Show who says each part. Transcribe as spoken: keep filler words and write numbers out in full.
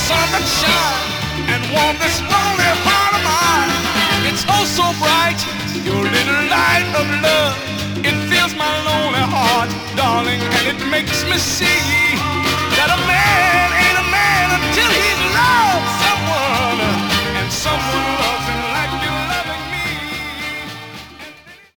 Speaker 1: sun that shines and warm this lonely heart of mine. It's oh so bright, your little light of love. It fills my lonely heart, darling, and it makes me see